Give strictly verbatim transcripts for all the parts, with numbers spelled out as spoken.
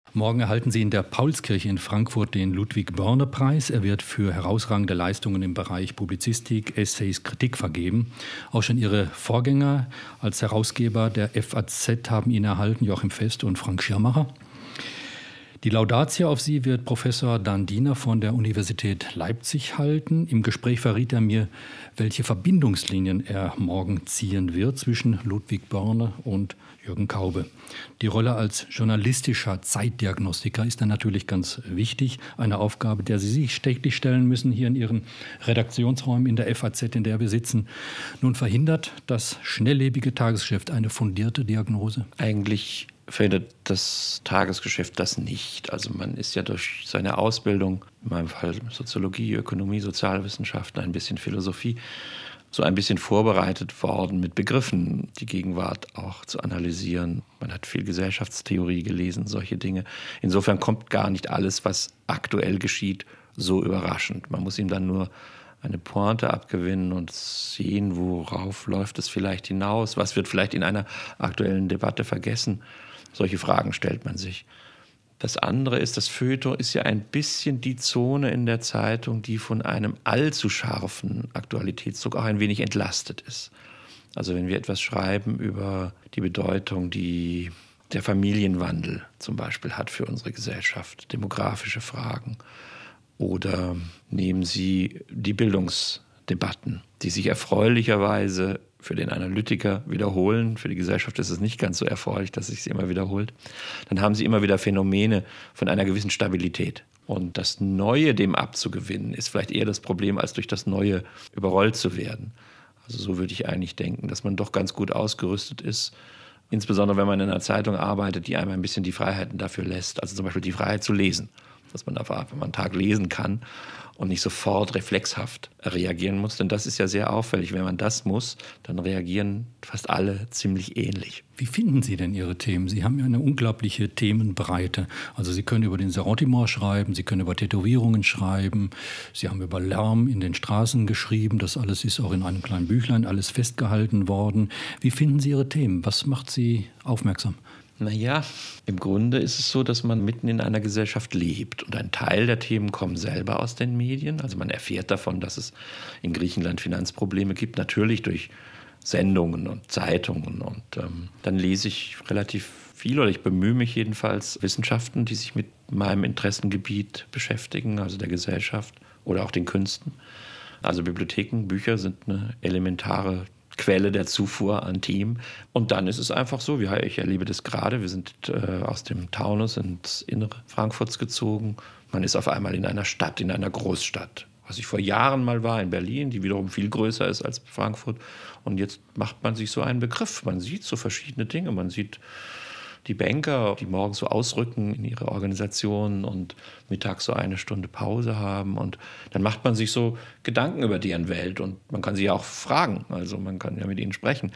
Morgen erhalten Sie in der Paulskirche in Frankfurt den Ludwig-Börne-Preis. Er wird für herausragende Leistungen im Bereich Publizistik, Essays, Kritik vergeben. Auch schon Ihre Vorgänger als Herausgeber der F A Z haben ihn erhalten, Joachim Fest und Frank Schirmacher. Die Laudatio auf Sie wird Professor Dan Diener von der Universität Leipzig halten. Im Gespräch verriet er mir, welche Verbindungslinien er morgen ziehen wird zwischen Ludwig Börne und Jürgen Kaube. Die Rolle als journalistischer Zeitdiagnostiker ist dann natürlich ganz wichtig. Eine Aufgabe, der Sie sich täglich stellen müssen hier in Ihren Redaktionsräumen in der F A Z, in der wir sitzen. Nun verhindert das schnelllebige Tagesgeschäft eine fundierte Diagnose? Eigentlich verhindert das Tagesgeschäft das nicht. Also man ist ja durch seine Ausbildung, in meinem Fall Soziologie, Ökonomie, Sozialwissenschaften, ein bisschen Philosophie, so ein bisschen vorbereitet worden, mit Begriffen die Gegenwart auch zu analysieren. Man hat viel Gesellschaftstheorie gelesen, solche Dinge. Insofern kommt gar nicht alles, was aktuell geschieht, so überraschend. Man muss ihm dann nur eine Pointe abgewinnen und sehen, worauf läuft es vielleicht hinaus, was wird vielleicht in einer aktuellen Debatte vergessen. Solche Fragen stellt man sich. Das andere ist, das Feuilleton ist ja ein bisschen die Zone in der Zeitung, die von einem allzu scharfen Aktualitätsdruck auch ein wenig entlastet ist. Also wenn wir etwas schreiben über die Bedeutung, die der Familienwandel zum Beispiel hat für unsere Gesellschaft, demografische Fragen, oder nehmen Sie die Bildungsdebatten, die sich erfreulicherweise für den Analytiker wiederholen. Für die Gesellschaft ist es nicht ganz so erfreulich, dass sich sie immer wiederholt. Dann haben Sie immer wieder Phänomene von einer gewissen Stabilität. Und das Neue dem abzugewinnen, ist vielleicht eher das Problem, als durch das Neue überrollt zu werden. Also so würde ich eigentlich denken, dass man doch ganz gut ausgerüstet ist, insbesondere wenn man in einer Zeitung arbeitet, die einem ein bisschen die Freiheiten dafür lässt. Also zum Beispiel die Freiheit zu lesen. Dass man einfach, wenn man einen Tag lesen kann und nicht sofort reflexhaft reagieren muss. Denn das ist ja sehr auffällig. Wenn man das muss, dann reagieren fast alle ziemlich ähnlich. Wie finden Sie denn Ihre Themen? Sie haben ja eine unglaubliche Themenbreite. Also Sie können über den Serotimor schreiben, Sie können über Tätowierungen schreiben, Sie haben über Lärm in den Straßen geschrieben. Das alles ist auch in einem kleinen Büchlein alles festgehalten worden. Wie finden Sie Ihre Themen? Was macht Sie aufmerksam? Naja, im Grunde ist es so, dass man mitten in einer Gesellschaft lebt. Und ein Teil der Themen kommen selber aus den Medien. Also man erfährt davon, dass es in Griechenland Finanzprobleme gibt. Natürlich durch Sendungen und Zeitungen. Und ähm, dann lese ich relativ viel, oder ich bemühe mich jedenfalls, Wissenschaften, die sich mit meinem Interessengebiet beschäftigen, also der Gesellschaft oder auch den Künsten. Also Bibliotheken, Bücher sind eine elementare Quelle der Zufuhr an Themen. Und dann ist es einfach so, wie ich erlebe das gerade, wir sind äh, aus dem Taunus ins Innere Frankfurts gezogen. Man ist auf einmal in einer Stadt, in einer Großstadt. Was ich vor Jahren mal war in Berlin, die wiederum viel größer ist als Frankfurt. Und jetzt macht man sich so einen Begriff. Man sieht so verschiedene Dinge. Man sieht die Banker, die morgens so ausrücken in ihre Organisationen und mittags so eine Stunde Pause haben. Und dann macht man sich so Gedanken über deren Welt. Und man kann sie ja auch fragen. Also man kann ja mit ihnen sprechen.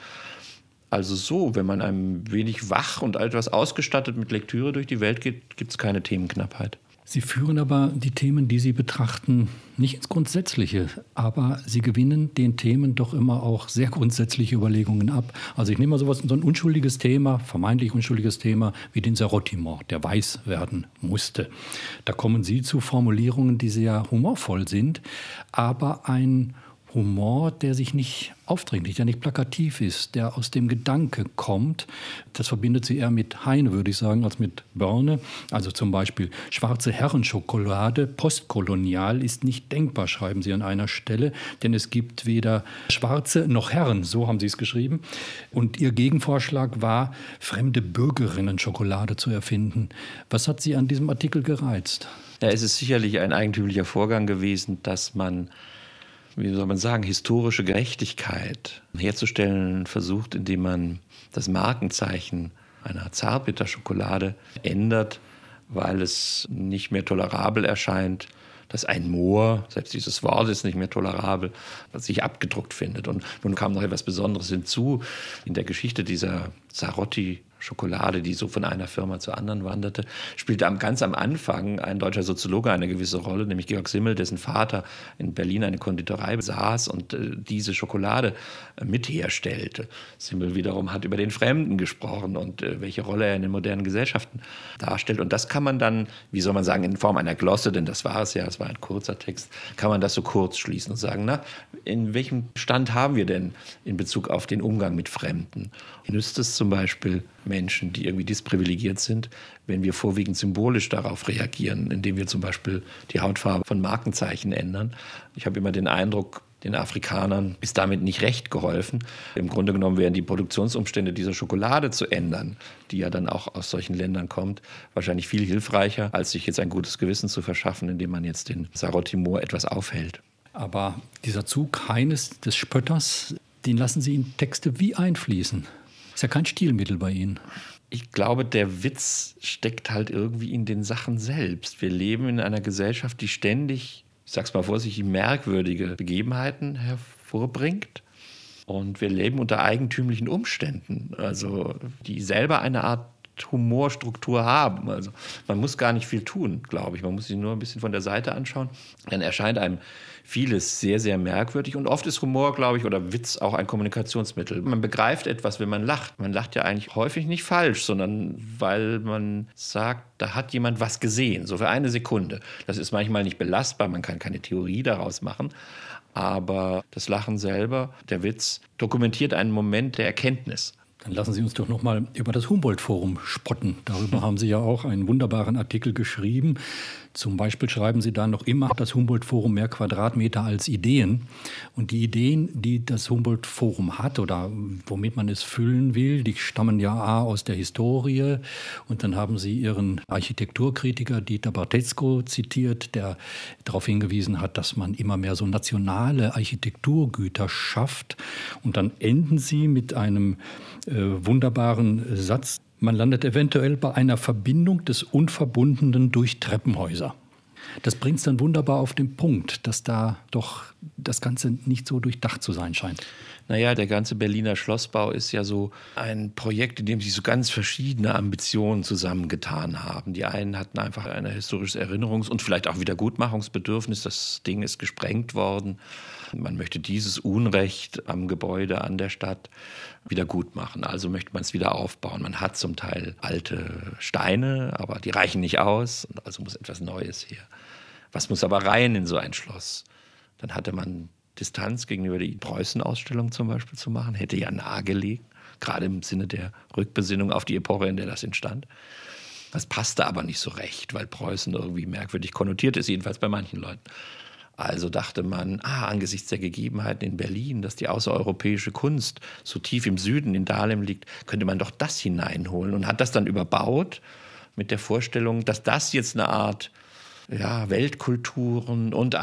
Also so, wenn man ein wenig wach und etwas ausgestattet mit Lektüre durch die Welt geht, gibt es keine Themenknappheit. Sie führen aber die Themen, die Sie betrachten, nicht ins Grundsätzliche, aber Sie gewinnen den Themen doch immer auch sehr grundsätzliche Überlegungen ab. Also ich nehme mal sowas, so ein unschuldiges Thema, vermeintlich unschuldiges Thema, wie den Serotimor, der weiß werden musste. Da kommen Sie zu Formulierungen, die sehr humorvoll sind, aber ein Humor, der sich nicht aufdringlich, der nicht plakativ ist, der aus dem Gedanke kommt. Das verbindet sie eher mit Heine, würde ich sagen, als mit Börne. Also zum Beispiel schwarze Herrenschokolade postkolonial ist nicht denkbar, schreiben sie an einer Stelle, denn es gibt weder Schwarze noch Herren, so haben sie es geschrieben. Und ihr Gegenvorschlag war, fremde Bürgerinnen-Schokolade zu erfinden. Was hat Sie an diesem Artikel gereizt? Ja, es ist sicherlich ein eigentümlicher Vorgang gewesen, dass man, wie soll man sagen, historische Gerechtigkeit herzustellen versucht, indem man das Markenzeichen einer Zartbitterschokolade ändert, weil es nicht mehr tolerabel erscheint, dass ein Moor, selbst dieses Wort ist nicht mehr tolerabel, sich abgedruckt findet. Und nun kam noch etwas Besonderes hinzu. In der Geschichte dieser Zarotti Schokolade, die so von einer Firma zur anderen wanderte, spielte am, ganz am Anfang ein deutscher Soziologe eine gewisse Rolle, nämlich Georg Simmel, dessen Vater in Berlin eine Konditorei besaß und äh, diese Schokolade äh, mit herstellte. Simmel wiederum hat über den Fremden gesprochen und äh, welche Rolle er in den modernen Gesellschaften darstellt. Und das kann man dann, wie soll man sagen, in Form einer Glosse, denn das war es ja, es war ein kurzer Text, kann man das so kurz schließen und sagen, na, in welchem Stand haben wir denn in Bezug auf den Umgang mit Fremden? Nützt es zum Beispiel Menschen, die irgendwie disprivilegiert sind, wenn wir vorwiegend symbolisch darauf reagieren, indem wir zum Beispiel die Hautfarbe von Markenzeichen ändern? Ich habe immer den Eindruck, den Afrikanern ist damit nicht recht geholfen. Im Grunde genommen wären die Produktionsumstände dieser Schokolade zu ändern, die ja dann auch aus solchen Ländern kommt, wahrscheinlich viel hilfreicher, als sich jetzt ein gutes Gewissen zu verschaffen, indem man jetzt den Sarah Timur etwas aufhält. Aber dieser Zug Heines des Spötters, den lassen Sie in Texte wie einfließen. Ist ja kein Stilmittel bei Ihnen. Ich glaube, der Witz steckt halt irgendwie in den Sachen selbst. Wir leben in einer Gesellschaft, die ständig, ich sag's mal vorsichtig, merkwürdige Begebenheiten hervorbringt. Und wir leben unter eigentümlichen Umständen, also die selber eine Art Humorstruktur haben. Also man muss gar nicht viel tun, glaube ich. Man muss sich nur ein bisschen von der Seite anschauen. Dann erscheint einem vieles sehr, sehr merkwürdig. Und oft ist Humor, glaube ich, oder Witz auch ein Kommunikationsmittel. Man begreift etwas, wenn man lacht. Man lacht ja eigentlich häufig nicht falsch, sondern weil man sagt, da hat jemand was gesehen, so für eine Sekunde. Das ist manchmal nicht belastbar, man kann keine Theorie daraus machen. Aber das Lachen selber, der Witz, dokumentiert einen Moment der Erkenntnis. Dann lassen Sie uns doch noch mal über das Humboldt-Forum spotten. Darüber haben Sie ja auch einen wunderbaren Artikel geschrieben. Zum Beispiel schreiben Sie da noch immer, das Humboldt-Forum mehr Quadratmeter als Ideen. Und die Ideen, die das Humboldt-Forum hat oder womit man es füllen will, die stammen ja A aus der Historie. Und dann haben Sie Ihren Architekturkritiker Dieter Bartetzko zitiert, der darauf hingewiesen hat, dass man immer mehr so nationale Architekturgüter schafft. Und dann enden Sie mit einem äh, wunderbaren Satz: Man landet eventuell bei einer Verbindung des Unverbundenen durch Treppenhäuser. Das bringt es dann wunderbar auf den Punkt, dass da doch das Ganze nicht so durchdacht zu sein scheint. Naja, der ganze Berliner Schlossbau ist ja so ein Projekt, in dem sich so ganz verschiedene Ambitionen zusammengetan haben. Die einen hatten einfach ein historisches Erinnerungs- und vielleicht auch Wiedergutmachungsbedürfnis. Das Ding ist gesprengt worden. Man möchte dieses Unrecht am Gebäude, an der Stadt wieder gut machen. Also möchte man es wieder aufbauen. Man hat zum Teil alte Steine, aber die reichen nicht aus. Also muss etwas Neues her. Was muss aber rein in so ein Schloss? Dann hatte man Distanz gegenüber der Preußen-Ausstellung zum Beispiel zu machen. Hätte ja nahegelegen, gerade im Sinne der Rückbesinnung auf die Epoche, in der das entstand. Das passte aber nicht so recht, weil Preußen irgendwie merkwürdig konnotiert ist, jedenfalls bei manchen Leuten. Also dachte man, ah, angesichts der Gegebenheiten in Berlin, dass die außereuropäische Kunst so tief im Süden in Dahlem liegt, könnte man doch das hineinholen und hat das dann überbaut mit der Vorstellung, dass das jetzt eine Art ja, Weltkulturen- und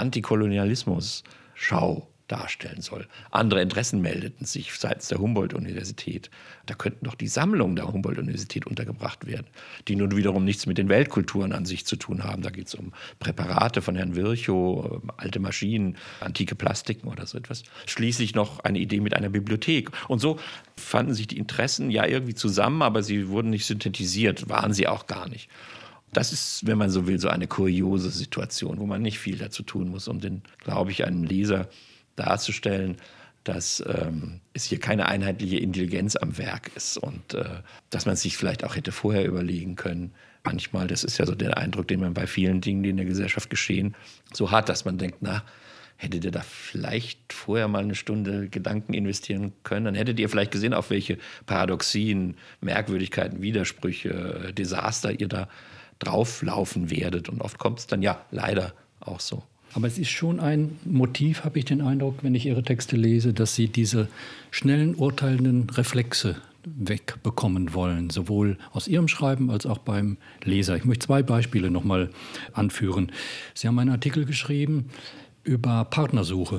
Antikolonialismus-Schau darstellen soll. Andere Interessen meldeten sich seitens der Humboldt-Universität. Da könnten doch die Sammlungen der Humboldt-Universität untergebracht werden, die nun wiederum nichts mit den Weltkulturen an sich zu tun haben. Da geht es um Präparate von Herrn Virchow, alte Maschinen, antike Plastiken oder so etwas. Schließlich noch eine Idee mit einer Bibliothek. Und so fanden sich die Interessen ja irgendwie zusammen, aber sie wurden nicht synthetisiert, waren sie auch gar nicht. Das ist, wenn man so will, so eine kuriose Situation, wo man nicht viel dazu tun muss, um den, glaube ich, einem Leser darzustellen, dass ähm, es hier keine einheitliche Intelligenz am Werk ist und äh, dass man sich vielleicht auch hätte vorher überlegen können. Manchmal, das ist ja so der Eindruck, den man bei vielen Dingen, die in der Gesellschaft geschehen, so hat, dass man denkt, na, hättet ihr da vielleicht vorher mal eine Stunde Gedanken investieren können, dann hättet ihr vielleicht gesehen, auf welche Paradoxien, Merkwürdigkeiten, Widersprüche, Desaster ihr da drauflaufen werdet. Und oft kommt es dann ja leider auch so. Aber es ist schon ein Motiv, habe ich den Eindruck, wenn ich Ihre Texte lese, dass Sie diese schnellen, urteilenden Reflexe wegbekommen wollen, sowohl aus Ihrem Schreiben als auch beim Leser. Ich möchte zwei Beispiele noch mal anführen. Sie haben einen Artikel geschrieben über Partnersuche.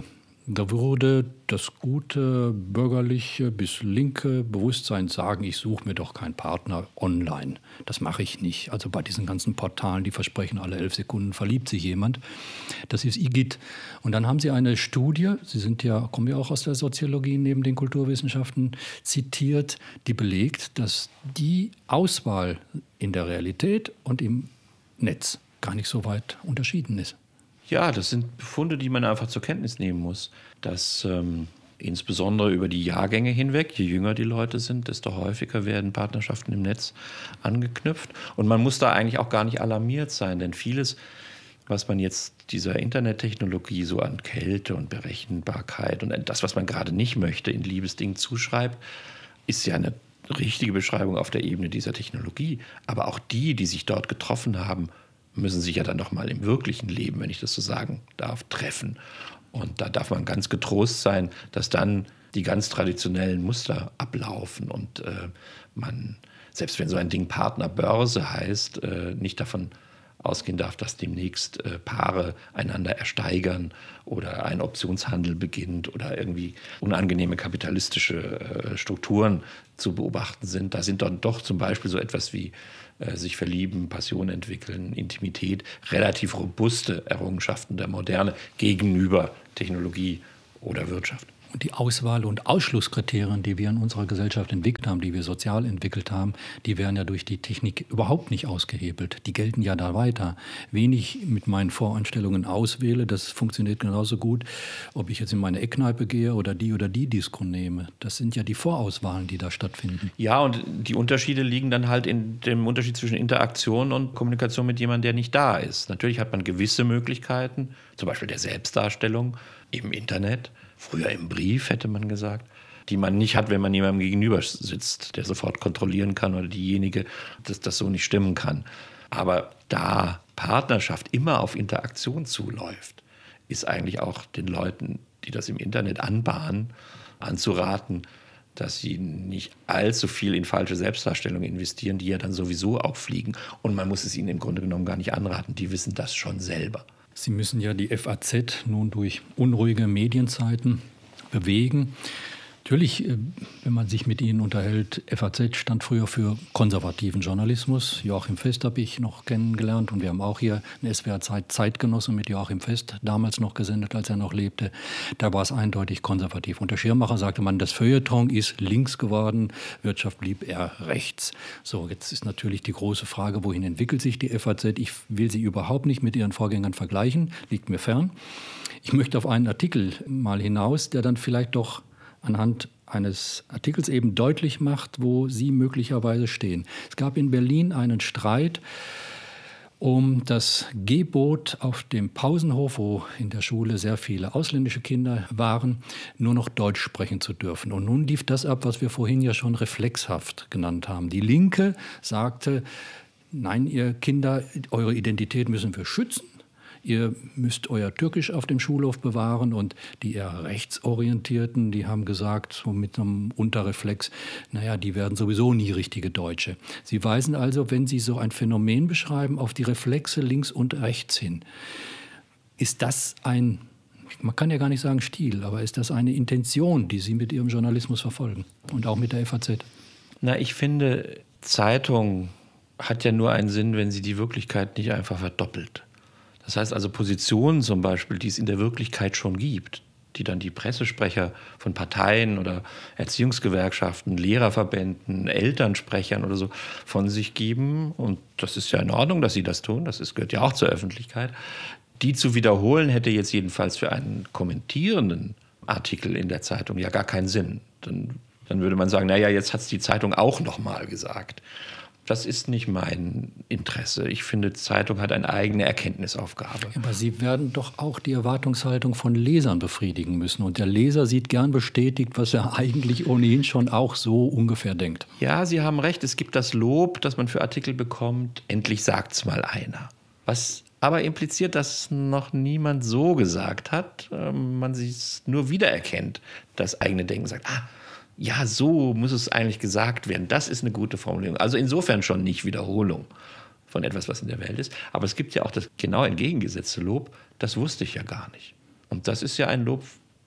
Da würde das gute bürgerliche bis linke Bewusstsein sagen, ich suche mir doch keinen Partner online. Das mache ich nicht. Also bei diesen ganzen Portalen, die versprechen, alle elf Sekunden verliebt sich jemand. Das ist Igitt. Und dann haben Sie eine Studie, Sie sind ja, kommen ja auch aus der Soziologie neben den Kulturwissenschaften, zitiert, die belegt, dass die Auswahl in der Realität und im Netz gar nicht so weit unterschieden ist. Ja, das sind Befunde, die man einfach zur Kenntnis nehmen muss, dass ähm, insbesondere über die Jahrgänge hinweg, je jünger die Leute sind, desto häufiger werden Partnerschaften im Netz angeknüpft. Und man muss da eigentlich auch gar nicht alarmiert sein, denn vieles, was man jetzt dieser Internettechnologie so an Kälte und Berechenbarkeit und das, was man gerade nicht möchte, in Liebesdingen zuschreibt, ist ja eine richtige Beschreibung auf der Ebene dieser Technologie. Aber auch die, die sich dort getroffen haben, müssen sich ja dann noch mal im wirklichen Leben, wenn ich das so sagen darf, treffen. Und da darf man ganz getrost sein, dass dann die ganz traditionellen Muster ablaufen und äh, man, selbst wenn so ein Ding Partnerbörse heißt, äh, nicht davon ausgehen darf, dass demnächst äh, Paare einander ersteigern oder ein Optionshandel beginnt oder irgendwie unangenehme kapitalistische äh, Strukturen zu beobachten sind. Da sind dann doch zum Beispiel so etwas wie äh, sich verlieben, Passion entwickeln, Intimität, relativ robuste Errungenschaften der Moderne gegenüber Technologie oder Wirtschaft. Und die Auswahl- und Ausschlusskriterien, die wir in unserer Gesellschaft entwickelt haben, die wir sozial entwickelt haben, die werden ja durch die Technik überhaupt nicht ausgehebelt. Die gelten ja da weiter. Wen ich mit meinen Voreinstellungen auswähle, das funktioniert genauso gut, ob ich jetzt in meine Eckkneipe gehe oder die oder die Disco nehme. Das sind ja die Vorauswahlen, die da stattfinden. Ja, und die Unterschiede liegen dann halt in dem Unterschied zwischen Interaktion und Kommunikation mit jemandem, der nicht da ist. Natürlich hat man gewisse Möglichkeiten, zum Beispiel der Selbstdarstellung im Internet, früher im Brief, hätte man gesagt, die man nicht hat, wenn man jemandem gegenüber sitzt, der sofort kontrollieren kann oder diejenige, dass das so nicht stimmen kann. Aber da Partnerschaft immer auf Interaktion zuläuft, ist eigentlich auch den Leuten, die das im Internet anbahnen, anzuraten, dass sie nicht allzu viel in falsche Selbstdarstellung investieren, die ja dann sowieso auffliegen. Und man muss es ihnen im Grunde genommen gar nicht anraten, die wissen das schon selber. Sie müssen ja die F A Z nun durch unruhige Medienzeiten bewegen. Natürlich, wenn man sich mit Ihnen unterhält, F A Z stand früher für konservativen Journalismus. Joachim Fest habe ich noch kennengelernt und wir haben auch hier eine S W R-Zeit Zeitgenosse mit Joachim Fest damals noch gesendet, als er noch lebte. Da war es eindeutig konservativ. Unter Schirmacher sagte man, das Feuilleton ist links geworden, Wirtschaft blieb eher rechts. So, jetzt ist natürlich die große Frage, wohin entwickelt sich die F A Z? Ich will sie überhaupt nicht mit ihren Vorgängern vergleichen, liegt mir fern. Ich möchte auf einen Artikel mal hinaus, der dann vielleicht doch anhand eines Artikels eben deutlich macht, wo Sie möglicherweise stehen. Es gab in Berlin einen Streit um das Gebot auf dem Pausenhof, wo in der Schule sehr viele ausländische Kinder waren, nur noch Deutsch sprechen zu dürfen. Und nun lief das ab, was wir vorhin ja schon reflexhaft genannt haben. Die Linke sagte, nein, ihr Kinder, eure Identität müssen wir schützen. Ihr müsst euer Türkisch auf dem Schulhof bewahren. Und die eher Rechtsorientierten, die haben gesagt, so mit einem Unterreflex, naja, die werden sowieso nie richtige Deutsche. Sie weisen also, wenn Sie so ein Phänomen beschreiben, auf die Reflexe links und rechts hin. Ist das ein, man kann ja gar nicht sagen Stil, aber ist das eine Intention, die Sie mit Ihrem Journalismus verfolgen und auch mit der F A Z? Na, ich finde, Zeitung hat ja nur einen Sinn, wenn sie die Wirklichkeit nicht einfach verdoppelt. Das heißt also Positionen zum Beispiel, die es in der Wirklichkeit schon gibt, die dann die Pressesprecher von Parteien oder Erziehungsgewerkschaften, Lehrerverbänden, Elternsprechern oder so von sich geben. Und das ist ja in Ordnung, dass sie das tun. Das ist, gehört ja auch zur Öffentlichkeit. Die zu wiederholen hätte jetzt jedenfalls für einen kommentierenden Artikel in der Zeitung ja gar keinen Sinn. Dann, dann würde man sagen, naja, jetzt hat es die Zeitung auch noch mal gesagt. Das ist nicht mein Interesse. Ich finde, Zeitung hat eine eigene Erkenntnisaufgabe. Aber Sie werden doch auch die Erwartungshaltung von Lesern befriedigen müssen. Und der Leser sieht gern bestätigt, was er eigentlich ohnehin schon auch so ungefähr denkt. Ja, Sie haben recht. Es gibt das Lob, das man für Artikel bekommt. Endlich sagt's mal einer. Was aber impliziert, dass noch niemand so gesagt hat. Man sich nur wiedererkennt, das eigene Denken sagt, ah, ja, so muss es eigentlich gesagt werden. Das ist eine gute Formulierung. Also insofern schon nicht Wiederholung von etwas, was in der Welt ist. Aber es gibt ja auch das genau entgegengesetzte Lob. Das wusste ich ja gar nicht. Und das ist ja ein Lob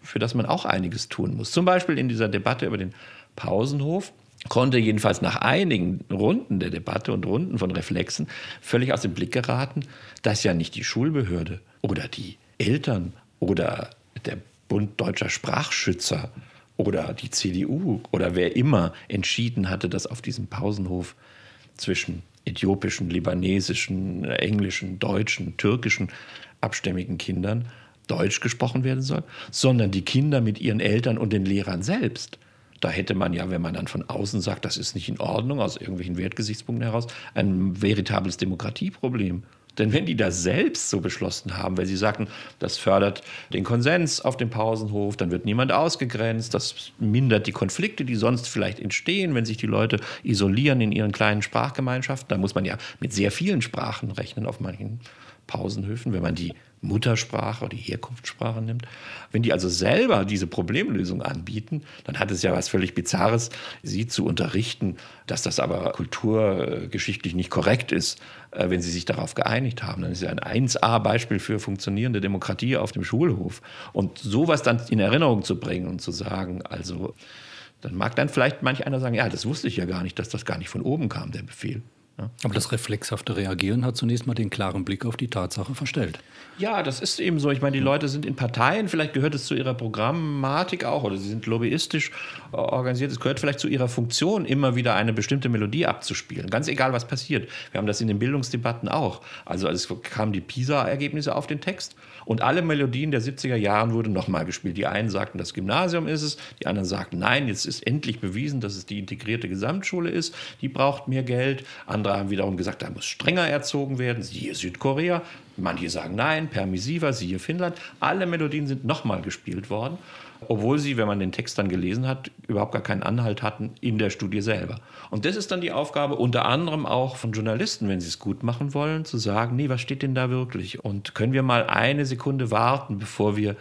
für das man auch einiges tun muss. Zum Beispiel in dieser Debatte über den Pausenhof konnte jedenfalls nach einigen Runden der Debatte und Runden von Reflexen völlig aus dem Blick geraten, dass ja nicht die Schulbehörde oder die Eltern oder der Bund Deutscher Sprachschützer oder die C D U oder wer immer entschieden hatte, dass auf diesem Pausenhof zwischen äthiopischen, libanesischen, englischen, deutschen, türkischen abstämmigen Kindern Deutsch gesprochen werden soll, sondern die Kinder mit ihren Eltern und den Lehrern selbst. Da hätte man ja, wenn man dann von außen sagt, das ist nicht in Ordnung, aus irgendwelchen Wertgesichtspunkten heraus, ein veritables Demokratieproblem. Denn wenn die das selbst so beschlossen haben, weil sie sagten, das fördert den Konsens auf dem Pausenhof, dann wird niemand ausgegrenzt, das mindert die Konflikte, die sonst vielleicht entstehen, wenn sich die Leute isolieren in ihren kleinen Sprachgemeinschaften. Da muss man ja mit sehr vielen Sprachen rechnen auf manchen Pausenhöfen, wenn man die Muttersprache oder die Herkunftssprache nimmt. Wenn die also selber diese Problemlösung anbieten, dann hat es ja was völlig Bizarres, sie zu unterrichten, dass das aber kulturgeschichtlich nicht korrekt ist, wenn sie sich darauf geeinigt haben. Dann ist ja ein eins a Beispiel für funktionierende Demokratie auf dem Schulhof. Und sowas dann in Erinnerung zu bringen und zu sagen, also dann mag dann vielleicht manch einer sagen, ja, das wusste ich ja gar nicht, dass das gar nicht von oben kam, der Befehl. Ja. Aber das reflexhafte Reagieren hat zunächst mal den klaren Blick auf die Tatsache verstellt. Ja, das ist eben so. Ich meine, die Leute sind in Parteien, vielleicht gehört es zu ihrer Programmatik auch, oder sie sind lobbyistisch organisiert. Es gehört vielleicht zu ihrer Funktion, immer wieder eine bestimmte Melodie abzuspielen. Ganz egal, was passiert. Wir haben das in den Bildungsdebatten auch. Also es kamen die PISA-Ergebnisse auf den Text und alle Melodien der siebziger Jahren wurden nochmal gespielt. Die einen sagten, das Gymnasium ist es, die anderen sagten, nein, jetzt ist endlich bewiesen, dass es die integrierte Gesamtschule ist, die braucht mehr Geld. Andere haben wiederum gesagt, da muss strenger erzogen werden, siehe Südkorea. Manche sagen nein, permissiver, siehe Finnland. Alle Melodien sind nochmal gespielt worden, obwohl sie, wenn man den Text dann gelesen hat, überhaupt gar keinen Anhalt hatten in der Studie selber. Und das ist dann die Aufgabe unter anderem auch von Journalisten, wenn sie es gut machen wollen, zu sagen, nee, was steht denn da wirklich? Und können wir mal eine Sekunde warten, bevor wir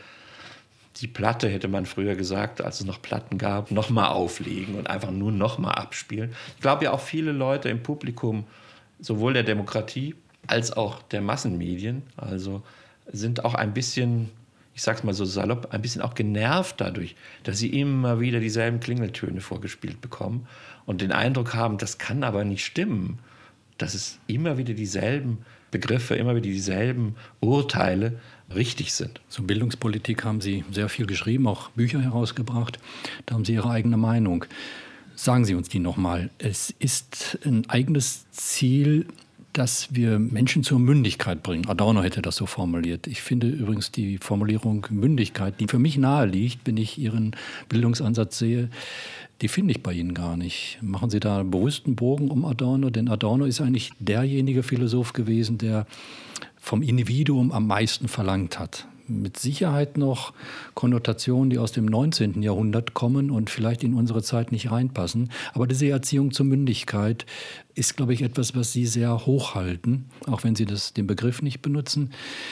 die Platte, hätte man früher gesagt, als es noch Platten gab, nochmal auflegen und einfach nur nochmal abspielen. Ich glaube ja auch viele Leute im Publikum, sowohl der Demokratie als auch der Massenmedien, also sind auch ein bisschen, ich sag's mal so salopp, ein bisschen auch genervt dadurch, dass sie immer wieder dieselben Klingeltöne vorgespielt bekommen und den Eindruck haben, das kann aber nicht stimmen, dass es immer wieder dieselben Begriffe, immer wieder dieselben Urteile richtig sind. Zur Bildungspolitik haben Sie sehr viel geschrieben, auch Bücher herausgebracht. Da haben Sie Ihre eigene Meinung. Sagen Sie uns die nochmal. Es ist ein eigenes Ziel, dass wir Menschen zur Mündigkeit bringen. Adorno hätte das so formuliert. Ich finde übrigens die Formulierung Mündigkeit, die für mich nahe liegt, wenn ich Ihren Bildungsansatz sehe, die finde ich bei Ihnen gar nicht. Machen Sie da einen bewussten Bogen um Adorno? Denn Adorno ist eigentlich derjenige Philosoph gewesen, der vom Individuum am meisten verlangt hat. Mit Sicherheit noch Konnotationen, die aus dem neunzehnten Jahrhundert kommen und vielleicht in unsere Zeit nicht reinpassen. Aber diese Erziehung zur Mündigkeit ist, glaube ich, etwas, was Sie sehr hochhalten, auch wenn Sie das, den Begriff nicht benutzen.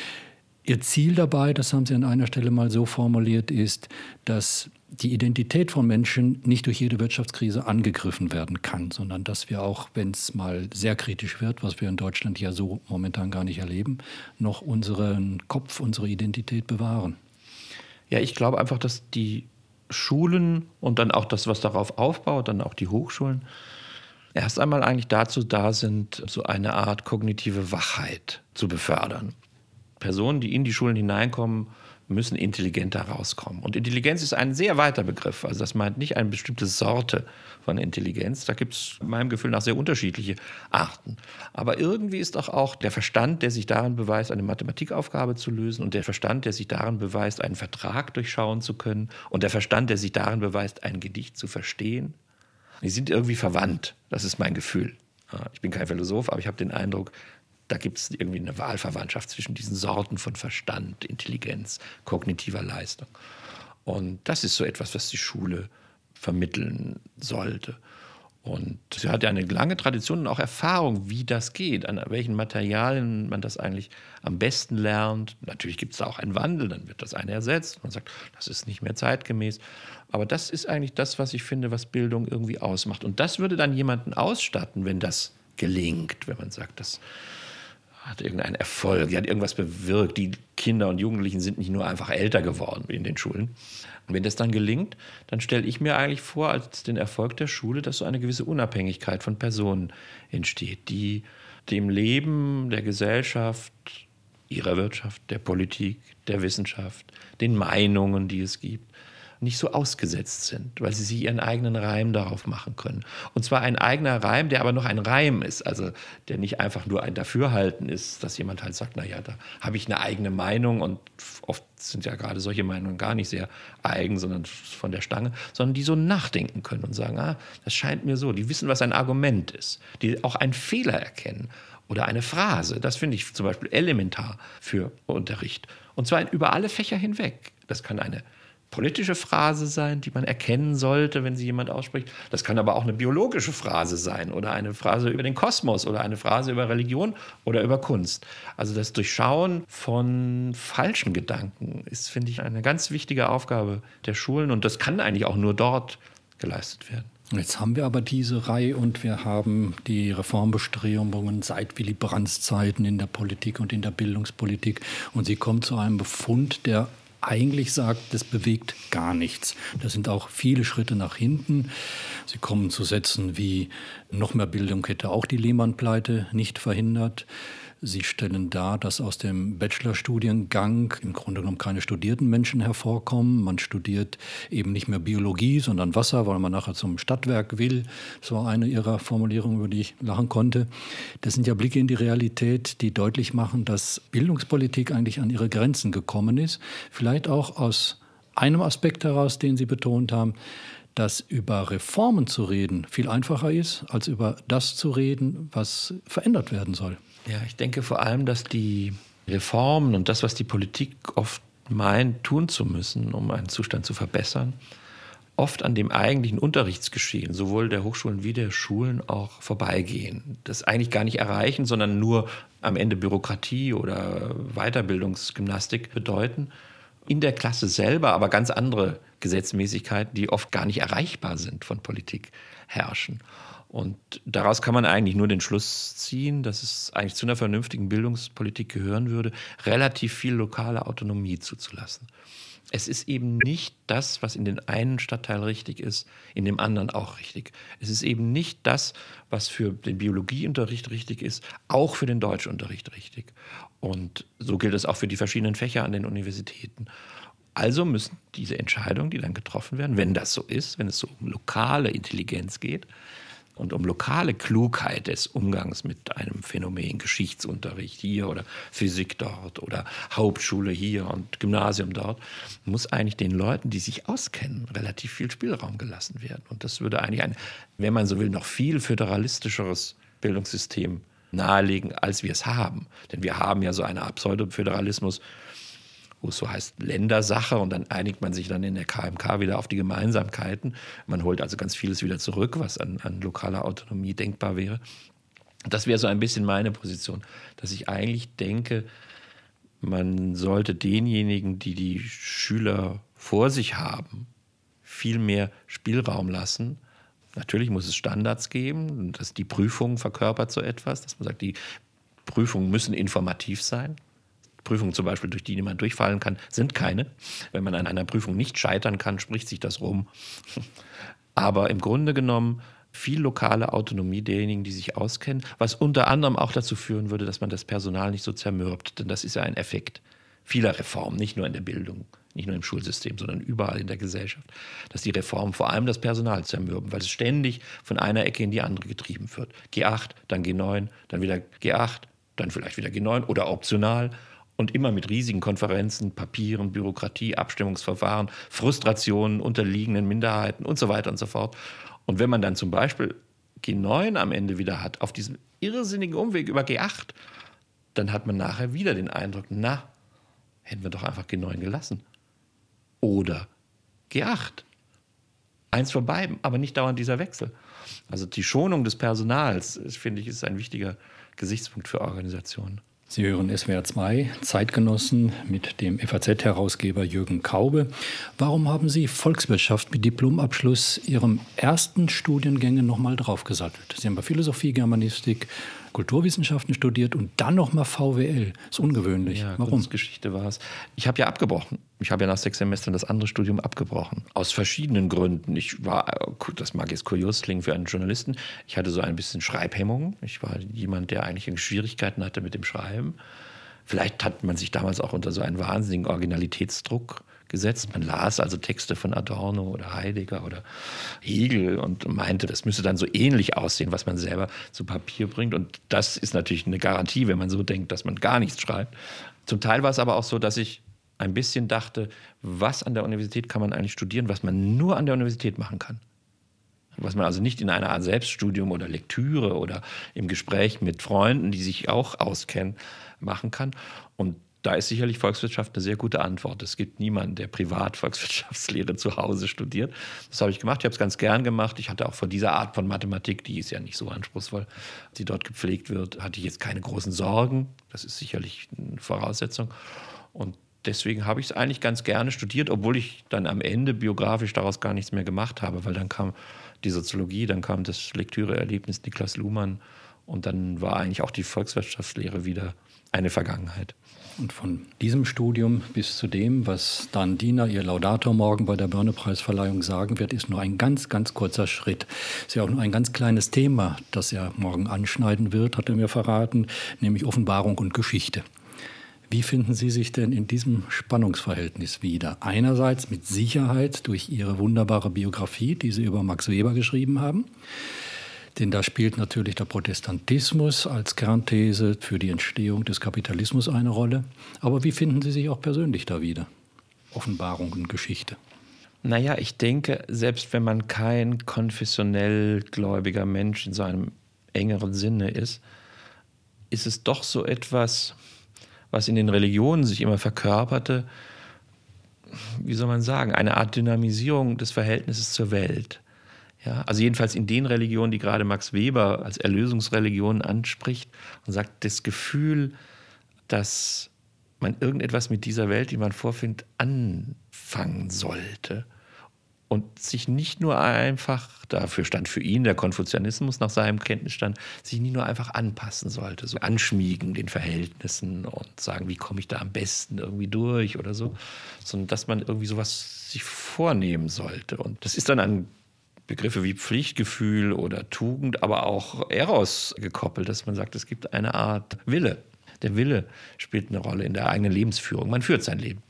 Ihr Ziel dabei, das haben Sie an einer Stelle mal so formuliert, ist, dass die Identität von Menschen nicht durch jede Wirtschaftskrise angegriffen werden kann, sondern dass wir auch, wenn es mal sehr kritisch wird, was wir in Deutschland ja so momentan gar nicht erleben, noch unseren Kopf, unsere Identität bewahren. Ja, ich glaube einfach, dass die Schulen und dann auch das, was darauf aufbaut, dann auch die Hochschulen, erst einmal eigentlich dazu da sind, so eine Art kognitive Wachheit zu befördern. Personen, die in die Schulen hineinkommen, müssen intelligenter rauskommen. Und Intelligenz ist ein sehr weiter Begriff. Also das meint nicht eine bestimmte Sorte von Intelligenz. Da gibt es meinem Gefühl nach sehr unterschiedliche Arten. Aber irgendwie ist doch auch der Verstand, der sich darin beweist, eine Mathematikaufgabe zu lösen und der Verstand, der sich darin beweist, einen Vertrag durchschauen zu können und der Verstand, der sich darin beweist, ein Gedicht zu verstehen, die sind irgendwie verwandt. Das ist mein Gefühl. Ich bin kein Philosoph, aber ich habe den Eindruck, da gibt es irgendwie eine Wahlverwandtschaft zwischen diesen Sorten von Verstand, Intelligenz, kognitiver Leistung. Und das ist so etwas, was die Schule vermitteln sollte. Und sie hat ja eine lange Tradition und auch Erfahrung, wie das geht, an welchen Materialien man das eigentlich am besten lernt. Natürlich gibt es da auch einen Wandel, dann wird das eine ersetzt. Man sagt, das ist nicht mehr zeitgemäß. Aber das ist eigentlich das, was ich finde, was Bildung irgendwie ausmacht. Und das würde dann jemanden ausstatten, wenn das gelingt, wenn man sagt, das hat irgendeinen Erfolg, die hat irgendwas bewirkt. Die Kinder und Jugendlichen sind nicht nur einfach älter geworden in den Schulen. Und wenn das dann gelingt, dann stelle ich mir eigentlich vor, als den Erfolg der Schule, dass so eine gewisse Unabhängigkeit von Personen entsteht, die dem Leben der Gesellschaft, ihrer Wirtschaft, der Politik, der Wissenschaft, den Meinungen, die es gibt, nicht so ausgesetzt sind, weil sie sich ihren eigenen Reim darauf machen können. Und zwar ein eigener Reim, der aber noch ein Reim ist, also der nicht einfach nur ein Dafürhalten ist, dass jemand halt sagt, naja, da habe ich eine eigene Meinung, und oft sind ja gerade solche Meinungen gar nicht sehr eigen, sondern von der Stange, sondern die so nachdenken können und sagen, ah, das scheint mir so, die wissen, was ein Argument ist, die auch einen Fehler erkennen oder eine Phrase. Das finde ich zum Beispiel elementar für Unterricht. Und zwar über alle Fächer hinweg. Das kann eine politische Phrase sein, die man erkennen sollte, wenn sie jemand ausspricht. Das kann aber auch eine biologische Phrase sein oder eine Phrase über den Kosmos oder eine Phrase über Religion oder über Kunst. Also das Durchschauen von falschen Gedanken ist, finde ich, eine ganz wichtige Aufgabe der Schulen, und das kann eigentlich auch nur dort geleistet werden. Jetzt haben wir aber diese Reihe und wir haben die Reformbestrebungen seit Willy Brandts Zeiten in der Politik und in der Bildungspolitik, und sie kommen zu einem Befund, der eigentlich sagt, das bewegt gar nichts. Das sind auch viele Schritte nach hinten. Sie kommen zu Sätzen wie, noch mehr Bildung hätte auch die Lehman-Pleite nicht verhindert. Sie stellen dar, dass aus dem Bachelorstudiengang im Grunde genommen keine studierten Menschen hervorkommen. Man studiert eben nicht mehr Biologie, sondern Wasser, weil man nachher zum Stadtwerk will. Das war eine ihrer Formulierungen, über die ich lachen konnte. Das sind ja Blicke in die Realität, die deutlich machen, dass Bildungspolitik eigentlich an ihre Grenzen gekommen ist. Vielleicht auch aus einem Aspekt heraus, den Sie betont haben, dass über Reformen zu reden viel einfacher ist, als über das zu reden, was verändert werden soll. Ja, ich denke vor allem, dass die Reformen und das, was die Politik oft meint, tun zu müssen, um einen Zustand zu verbessern, oft an dem eigentlichen Unterrichtsgeschehen, sowohl der Hochschulen wie der Schulen, auch vorbeigehen. Das eigentlich gar nicht erreichen, sondern nur am Ende Bürokratie oder Weiterbildungsgymnastik bedeuten. In der Klasse selber aber ganz andere Gesetzmäßigkeiten, die oft gar nicht erreichbar sind von Politik, herrschen. Und daraus kann man eigentlich nur den Schluss ziehen, dass es eigentlich zu einer vernünftigen Bildungspolitik gehören würde, relativ viel lokale Autonomie zuzulassen. Es ist eben nicht das, was in den einen Stadtteil richtig ist, in dem anderen auch richtig. Es ist eben nicht das, was für den Biologieunterricht richtig ist, auch für den Deutschunterricht richtig. Und so gilt es auch für die verschiedenen Fächer an den Universitäten. Also müssen diese Entscheidungen, die dann getroffen werden, wenn das so ist, wenn es so um lokale Intelligenz geht, und um lokale Klugheit des Umgangs mit einem Phänomen, Geschichtsunterricht hier oder Physik dort oder Hauptschule hier und Gymnasium dort, muss eigentlich den Leuten, die sich auskennen, relativ viel Spielraum gelassen werden. Und das würde eigentlich ein, wenn man so will, noch viel föderalistischeres Bildungssystem nahelegen, als wir es haben. Denn wir haben ja so eine Art Pseudoföderalismus, wo es so heißt Ländersache, und dann einigt man sich dann in der K M K wieder auf die Gemeinsamkeiten. Man holt also ganz vieles wieder zurück, was an, an lokaler Autonomie denkbar wäre. Das wäre so ein bisschen meine Position, dass ich eigentlich denke, man sollte denjenigen, die die Schüler vor sich haben, viel mehr Spielraum lassen. Natürlich muss es Standards geben, dass die Prüfung verkörpert so etwas, dass man sagt, die Prüfungen müssen informativ sein. Prüfungen zum Beispiel, durch die niemand durchfallen kann, sind keine. Wenn man an einer Prüfung nicht scheitern kann, spricht sich das rum. Aber im Grunde genommen viel lokale Autonomie derjenigen, die sich auskennen, was unter anderem auch dazu führen würde, dass man das Personal nicht so zermürbt. Denn das ist ja ein Effekt vieler Reformen, nicht nur in der Bildung, nicht nur im Schulsystem, sondern überall in der Gesellschaft, dass die Reformen vor allem das Personal zermürben, weil es ständig von einer Ecke in die andere getrieben wird. G acht, dann G neun, dann wieder G acht, dann vielleicht wieder G neun oder optional. Und immer mit riesigen Konferenzen, Papieren, Bürokratie, Abstimmungsverfahren, Frustrationen, unterliegenden Minderheiten und so weiter und so fort. Und wenn man dann zum Beispiel G neun am Ende wieder hat, auf diesem irrsinnigen Umweg über G acht, dann hat man nachher wieder den Eindruck, na, hätten wir doch einfach G neun gelassen. Oder G acht. Eins von beiden, aber nicht dauernd dieser Wechsel. Also die Schonung des Personals, finde ich, ist ein wichtiger Gesichtspunkt für Organisationen. Sie hören S W R zwei, Zeitgenossen mit dem F A Z-Herausgeber Jürgen Kaube. Warum haben Sie Volkswirtschaft mit Diplomabschluss Ihrem ersten Studiengänge nochmal draufgesattelt? Sie haben bei Philosophie, Germanistik, Kulturwissenschaften studiert und dann nochmal V W L. Das ist ungewöhnlich. Ja, Warum? Kunstgeschichte war es. Ich habe ja abgebrochen. Ich habe ja nach sechs Semestern das andere Studium abgebrochen. Aus verschiedenen Gründen. Ich war, das mag jetzt kurios klingen für einen Journalisten, ich hatte so ein bisschen Schreibhemmungen. Ich war jemand, der eigentlich Schwierigkeiten hatte mit dem Schreiben. Vielleicht hat man sich damals auch unter so einen wahnsinnigen Originalitätsdruck gesetzt. Man las also Texte von Adorno oder Heidegger oder Hegel und meinte, das müsse dann so ähnlich aussehen, was man selber zu Papier bringt. Und das ist natürlich eine Garantie, wenn man so denkt, dass man gar nichts schreibt. Zum Teil war es aber auch so, dass ich ein bisschen dachte, was an der Universität kann man eigentlich studieren, was man nur an der Universität machen kann. Was man also nicht in einer Art Selbststudium oder Lektüre oder im Gespräch mit Freunden, die sich auch auskennen, machen kann. Und da ist sicherlich Volkswirtschaft eine sehr gute Antwort. Es gibt niemanden, der privat Volkswirtschaftslehre zu Hause studiert. Das habe ich gemacht. Ich habe es ganz gern gemacht. Ich hatte auch von dieser Art von Mathematik, die ist ja nicht so anspruchsvoll, die dort gepflegt wird, hatte ich jetzt keine großen Sorgen. Das ist sicherlich eine Voraussetzung. Und deswegen habe ich es eigentlich ganz gerne studiert, obwohl ich dann am Ende biografisch daraus gar nichts mehr gemacht habe, weil dann kam die Soziologie, dann kam das Lektüreerlebnis Niklas Luhmann und dann war eigentlich auch die Volkswirtschaftslehre wieder eine Vergangenheit. Und von diesem Studium bis zu dem, was Dan Diener, Ihr Laudator, morgen bei der Börne-Preisverleihung sagen wird, ist nur ein ganz, ganz kurzer Schritt. Ist ja auch nur ein ganz kleines Thema, das er morgen anschneiden wird, hat er mir verraten, nämlich Offenbarung und Geschichte. Wie finden Sie sich denn in diesem Spannungsverhältnis wieder? Einerseits mit Sicherheit durch Ihre wunderbare Biografie, die Sie über Max Weber geschrieben haben. Denn da spielt natürlich der Protestantismus als Kernthese für die Entstehung des Kapitalismus eine Rolle. Aber wie finden Sie sich auch persönlich da wieder? Offenbarung und Geschichte. Naja, ich denke, selbst wenn man kein konfessionell gläubiger Mensch in so einem engeren Sinne ist, ist es doch so etwas, was in den Religionen sich immer verkörperte, wie soll man sagen, eine Art Dynamisierung des Verhältnisses zur Welt. Ja, also jedenfalls in den Religionen, die gerade Max Weber als Erlösungsreligionen anspricht und sagt, das Gefühl, dass man irgendetwas mit dieser Welt, die man vorfindet, anfangen sollte und sich nicht nur einfach, dafür stand für ihn der Konfuzianismus nach seinem Kenntnisstand, sich nicht nur einfach anpassen sollte, so anschmiegen den Verhältnissen und sagen, wie komme ich da am besten irgendwie durch oder so, sondern dass man irgendwie sowas sich vornehmen sollte. Und das ist dann an Begriffe wie Pflichtgefühl oder Tugend, aber auch Eros gekoppelt, dass man sagt, es gibt eine Art Wille. Der Wille spielt eine Rolle in der eigenen Lebensführung. Man führt sein Leben.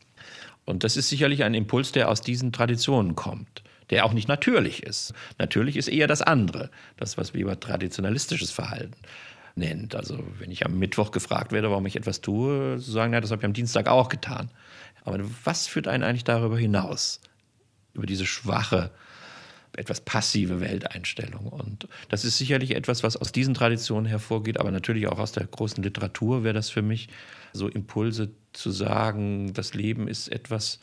Und das ist sicherlich ein Impuls, der aus diesen Traditionen kommt, der auch nicht natürlich ist. Natürlich ist eher das andere, das, was Weber traditionalistisches Verhalten nennt. Also wenn ich am Mittwoch gefragt werde, warum ich etwas tue, zu sagen, na, das habe ich am Dienstag auch getan. Aber was führt einen eigentlich darüber hinaus? Über diese schwache, etwas passive Welteinstellung. Und das ist sicherlich etwas, was aus diesen Traditionen hervorgeht, aber natürlich auch aus der großen Literatur wäre das für mich so Impulse zu sagen, das Leben ist etwas,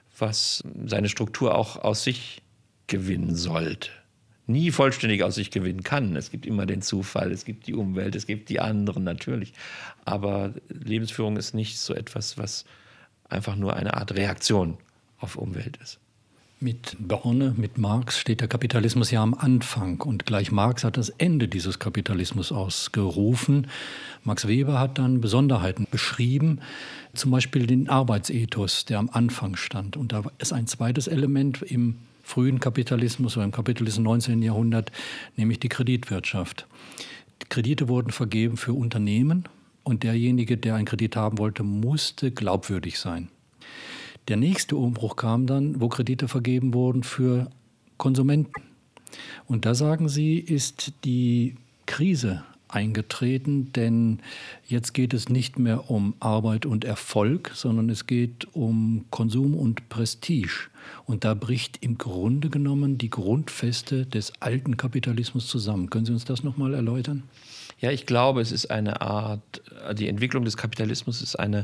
was seine Struktur auch aus sich gewinnen sollte. Nie vollständig aus sich gewinnen kann. Es gibt immer den Zufall, es gibt die Umwelt, es gibt die anderen natürlich. Aber Lebensführung ist nicht so etwas, was einfach nur eine Art Reaktion auf Umwelt ist. Mit Börne, mit Marx steht der Kapitalismus ja am Anfang und gleich Marx hat das Ende dieses Kapitalismus ausgerufen. Max Weber hat dann Besonderheiten beschrieben, zum Beispiel den Arbeitsethos, der am Anfang stand. Und da ist ein zweites Element im frühen Kapitalismus oder im Kapitalismus im neunzehnten Jahrhundert, nämlich die Kreditwirtschaft. Die Kredite wurden vergeben für Unternehmen und derjenige, der einen Kredit haben wollte, musste glaubwürdig sein. Der nächste Umbruch kam dann, wo Kredite vergeben wurden für Konsumenten. Und da sagen Sie, ist die Krise eingetreten, denn jetzt geht es nicht mehr um Arbeit und Erfolg, sondern es geht um Konsum und Prestige. Und da bricht im Grunde genommen die Grundfeste des alten Kapitalismus zusammen. Können Sie uns das nochmal erläutern? Ja, ich glaube, es ist eine Art, die Entwicklung des Kapitalismus ist eine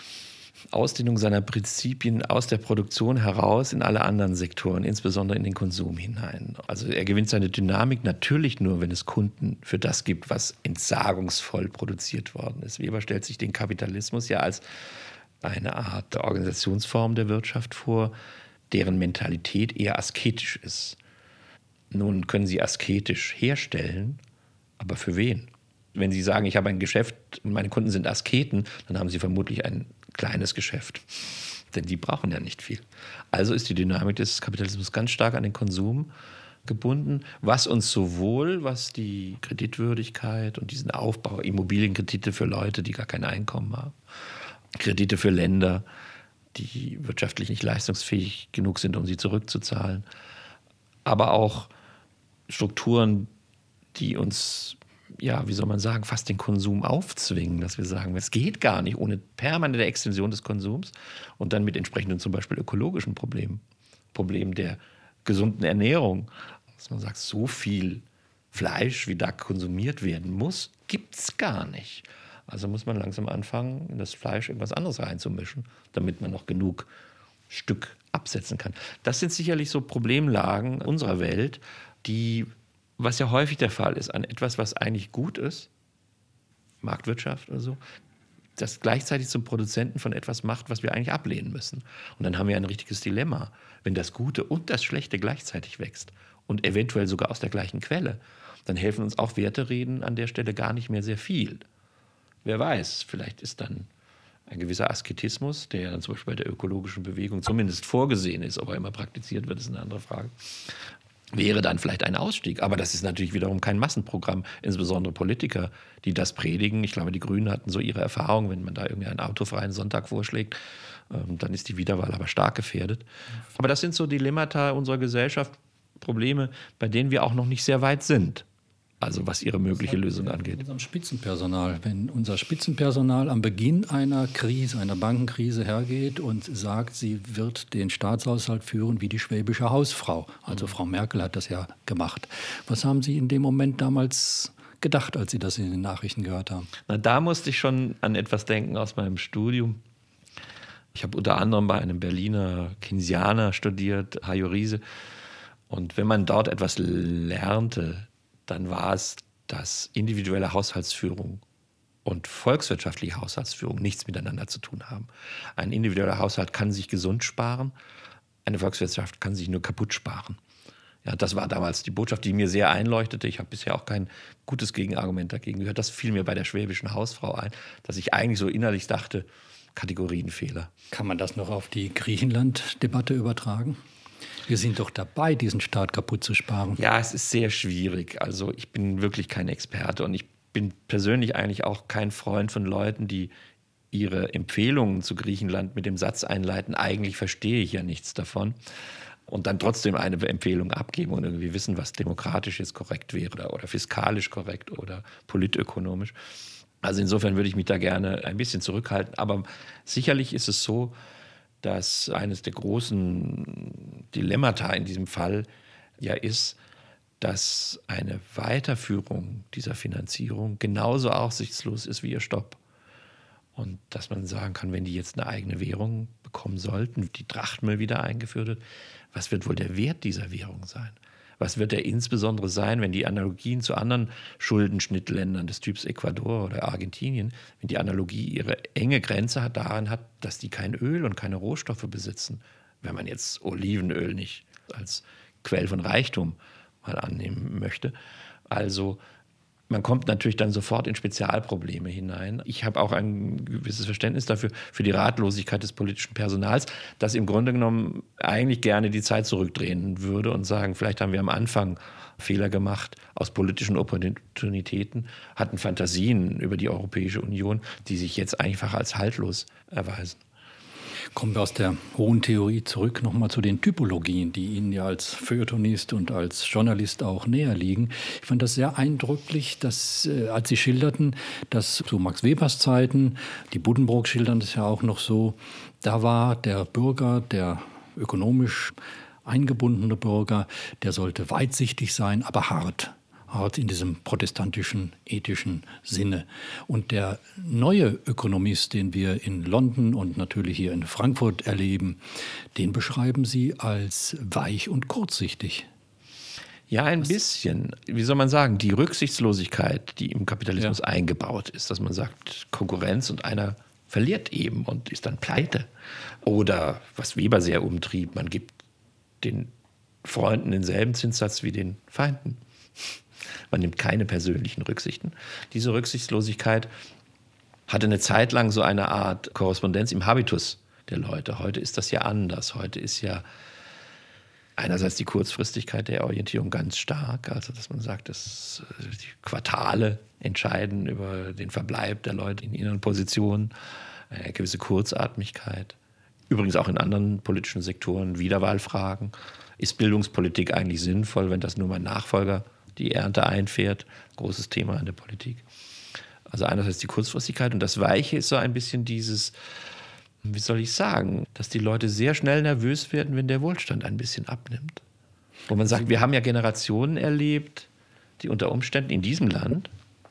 Ausdehnung seiner Prinzipien aus der Produktion heraus in alle anderen Sektoren, insbesondere in den Konsum hinein. Also er gewinnt seine Dynamik natürlich nur, wenn es Kunden für das gibt, was entsagungsvoll produziert worden ist. Weber stellt sich den Kapitalismus ja als eine Art Organisationsform der Wirtschaft vor, deren Mentalität eher asketisch ist. Nun können sie asketisch herstellen, aber für wen? Wenn Sie sagen, ich habe ein Geschäft und meine Kunden sind Asketen, dann haben Sie vermutlich ein kleines Geschäft. Denn die brauchen ja nicht viel. Also ist die Dynamik des Kapitalismus ganz stark an den Konsum gebunden, was uns sowohl, was die Kreditwürdigkeit und diesen Aufbau, Immobilienkredite für Leute, die gar kein Einkommen haben, Kredite für Länder, die wirtschaftlich nicht leistungsfähig genug sind, um sie zurückzuzahlen, aber auch Strukturen, die uns, ja, wie soll man sagen, fast den Konsum aufzwingen, dass wir sagen, es geht gar nicht ohne permanente Extension des Konsums und dann mit entsprechenden zum Beispiel ökologischen Problemen, Problemen der gesunden Ernährung, dass man sagt, so viel Fleisch, wie da konsumiert werden muss, gibt es gar nicht. Also muss man langsam anfangen, in das Fleisch irgendwas anderes reinzumischen, damit man noch genug Stück absetzen kann. Das sind sicherlich so Problemlagen unserer Welt, die, was ja häufig der Fall ist, an etwas, was eigentlich gut ist, Marktwirtschaft oder so, das gleichzeitig zum Produzenten von etwas macht, was wir eigentlich ablehnen müssen. Und dann haben wir ein richtiges Dilemma, wenn das Gute und das Schlechte gleichzeitig wächst und eventuell sogar aus der gleichen Quelle, dann helfen uns auch Wertereden an der Stelle gar nicht mehr sehr viel. Wer weiß, vielleicht ist dann ein gewisser Asketismus, der dann zum Beispiel bei der ökologischen Bewegung zumindest vorgesehen ist, ob er immer praktiziert wird, ist eine andere Frage, wäre dann vielleicht ein Ausstieg. Aber das ist natürlich wiederum kein Massenprogramm, insbesondere Politiker, die das predigen. Ich glaube, die Grünen hatten so ihre Erfahrung, wenn man da irgendwie einen autofreien Sonntag vorschlägt, dann ist die Wiederwahl aber stark gefährdet. Aber das sind so Dilemmata unserer Gesellschaft, Probleme, bei denen wir auch noch nicht sehr weit sind. Also was ihre mögliche Lösung angeht. Unserem Spitzenpersonal. Wenn unser Spitzenpersonal am Beginn einer Krise, einer Bankenkrise hergeht und sagt, sie wird den Staatshaushalt führen wie die schwäbische Hausfrau. Also Frau Merkel hat das ja gemacht. Was haben Sie in dem Moment damals gedacht, als Sie das in den Nachrichten gehört haben? Na, da musste ich schon an etwas denken aus meinem Studium. Ich habe unter anderem bei einem Berliner Keynesianer studiert, Hajo Riese. Und wenn man dort etwas lernte, dann war es, dass individuelle Haushaltsführung und volkswirtschaftliche Haushaltsführung nichts miteinander zu tun haben. Ein individueller Haushalt kann sich gesund sparen, eine Volkswirtschaft kann sich nur kaputt sparen. Ja, das war damals die Botschaft, die mir sehr einleuchtete. Ich habe bisher auch kein gutes Gegenargument dagegen gehört. Das fiel mir bei der schwäbischen Hausfrau ein, dass ich eigentlich so innerlich dachte, Kategorienfehler. Kann man das noch auf die Griechenland-Debatte übertragen? Wir sind doch dabei, diesen Staat kaputt zu sparen. Ja, es ist sehr schwierig. Also ich bin wirklich kein Experte und ich bin persönlich eigentlich auch kein Freund von Leuten, die ihre Empfehlungen zu Griechenland mit dem Satz einleiten, eigentlich verstehe ich ja nichts davon, und dann trotzdem eine Empfehlung abgeben und irgendwie wissen, was demokratisch jetzt korrekt wäre oder, oder fiskalisch korrekt oder politökonomisch. Also insofern würde ich mich da gerne ein bisschen zurückhalten. Aber sicherlich ist es so, dass eines der großen Dilemmata in diesem Fall ja ist, dass eine Weiterführung dieser Finanzierung genauso aussichtslos ist wie ihr Stopp. Und dass man sagen kann, wenn die jetzt eine eigene Währung bekommen sollten, die Drachme wieder eingeführt wird, was wird wohl der Wert dieser Währung sein? Was wird er insbesondere sein, wenn die Analogien zu anderen Schuldenschnittländern des Typs Ecuador oder Argentinien, wenn die Analogie ihre enge Grenze hat, daran hat, dass die kein Öl und keine Rohstoffe besitzen, wenn man jetzt Olivenöl nicht als Quell von Reichtum mal annehmen möchte. Also man kommt natürlich dann sofort in Spezialprobleme hinein. Ich habe auch ein gewisses Verständnis dafür, für die Ratlosigkeit des politischen Personals, das im Grunde genommen eigentlich gerne die Zeit zurückdrehen würde und sagen, vielleicht haben wir am Anfang Fehler gemacht aus politischen Opportunitäten, hatten Fantasien über die Europäische Union, die sich jetzt einfach als haltlos erweisen. Kommen wir aus der hohen Theorie zurück nochmal zu den Typologien, die Ihnen ja als Feuilletonist und als Journalist auch näher liegen. Ich fand das sehr eindrücklich, dass, äh, als Sie schilderten, dass zu Max Webers Zeiten, die Buddenbrook schildern das ja auch noch so, da war der Bürger, der ökonomisch eingebundene Bürger, der sollte weitsichtig sein, aber hart. Hart in diesem protestantischen, ethischen Sinne. Und der neue Ökonomist, den wir in London und natürlich hier in Frankfurt erleben, den beschreiben Sie als weich und kurzsichtig. Ja, ein Was? bisschen. Wie soll man sagen, die Rücksichtslosigkeit, die im Kapitalismus ja. eingebaut ist, dass man sagt, Konkurrenz und einer verliert eben und ist dann pleite. Oder was Weber sehr umtrieb, man gibt den Freunden denselben Zinssatz wie den Feinden. Man nimmt keine persönlichen Rücksichten. Diese Rücksichtslosigkeit hatte eine Zeit lang so eine Art Korrespondenz im Habitus der Leute. Heute ist das ja anders. Heute ist ja einerseits die Kurzfristigkeit der Orientierung ganz stark, also dass man sagt, dass die Quartale entscheiden über den Verbleib der Leute in ihren Positionen, eine gewisse Kurzatmigkeit. Übrigens auch in anderen politischen Sektoren, Wiederwahlfragen. Ist Bildungspolitik eigentlich sinnvoll, wenn das nur mein Nachfolger die Ernte einfährt? Großes Thema in der Politik. Also einerseits die Kurzfristigkeit und das Weiche ist so ein bisschen dieses, wie soll ich sagen, dass die Leute sehr schnell nervös werden, wenn der Wohlstand ein bisschen abnimmt. Wo man sagt, wir haben ja Generationen erlebt, die unter Umständen in diesem Land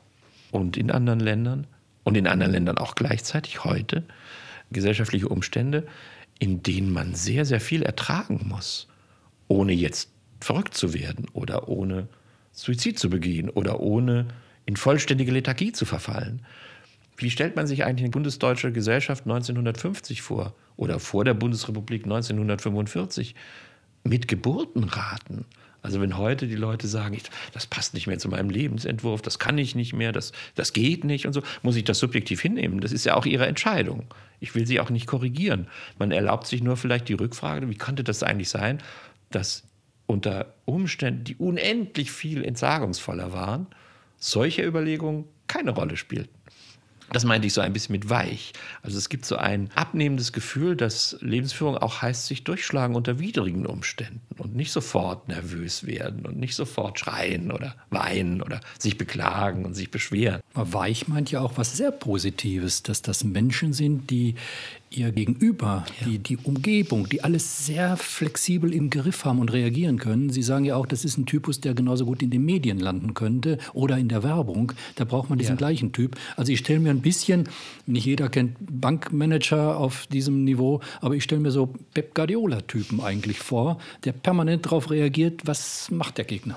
und in anderen Ländern und in anderen Ländern auch gleichzeitig heute gesellschaftliche Umstände, in denen man sehr, sehr viel ertragen muss, ohne jetzt verrückt zu werden oder ohne Suizid zu begehen oder ohne in vollständige Lethargie zu verfallen. Wie stellt man sich eigentlich eine bundesdeutsche Gesellschaft neunzehnhundertfünfzig vor oder vor der Bundesrepublik neunzehnhundertfünfundvierzig mit Geburtenraten? Also wenn heute die Leute sagen, das passt nicht mehr zu meinem Lebensentwurf, das kann ich nicht mehr, das, das geht nicht und so, muss ich das subjektiv hinnehmen. Das ist ja auch ihre Entscheidung. Ich will sie auch nicht korrigieren. Man erlaubt sich nur vielleicht die Rückfrage, wie könnte das eigentlich sein, dass unter Umständen, die unendlich viel entsagungsvoller waren, solche Überlegungen keine Rolle spielten. Das meinte ich so ein bisschen mit weich. Also es gibt so ein abnehmendes Gefühl, dass Lebensführung auch heißt, sich durchschlagen unter widrigen Umständen und nicht sofort nervös werden und nicht sofort schreien oder weinen oder sich beklagen und sich beschweren. Aber weich meint ja auch was sehr Positives, dass das Menschen sind, die ihr Gegenüber, ja. die, die Umgebung, die alles sehr flexibel im Griff haben und reagieren können. Sie sagen ja auch, das ist ein Typus, der genauso gut in den Medien landen könnte oder in der Werbung. Da braucht man diesen ja. gleichen Typ. Also ich stelle mir ein bisschen, nicht jeder kennt Bankmanager auf diesem Niveau, aber ich stelle mir so Pep Guardiola-Typen eigentlich vor, der permanent darauf reagiert, was macht der Gegner?